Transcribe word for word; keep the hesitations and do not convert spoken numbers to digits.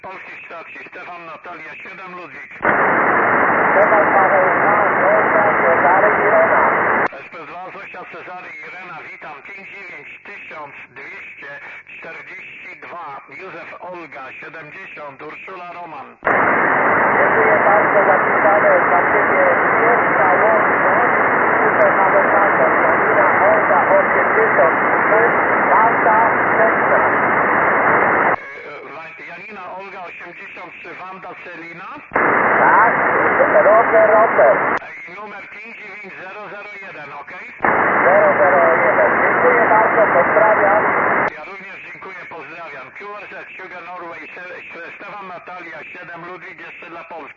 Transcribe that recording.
Polskich stacji. Stefan, Natalia, siedem, Ludwik. Stefan, Paweł, Zosia, Cezary, Irena. S P dwa, Zosia, Cezary, Irena, witam. pięć dziewięć tysiąc dwieście czterdzieści dwa. Józef, Olga, siedemdziesiąt. Urszula, Roman. Dziękuję bardzo za pisane. Dla Ciebie pierwsza łączność. Tutaj mamy taką. Janina, Olga, osiemdziesiąt trzy. Wanda, szesnaście. Janina, Olga, osiemdziesiąt trzy. Wanda, Celina. Tak, Roger, Roger. I numer pięć dziewięć zero zero jeden, ok? zero zero jeden. Dziękuję bardzo, pozdrawiam. Ja również dziękuję, pozdrawiam. Q R Z, Sugar Norway, Stefan, Natalia, siedem, Ludwik, jeszcze dla Polski.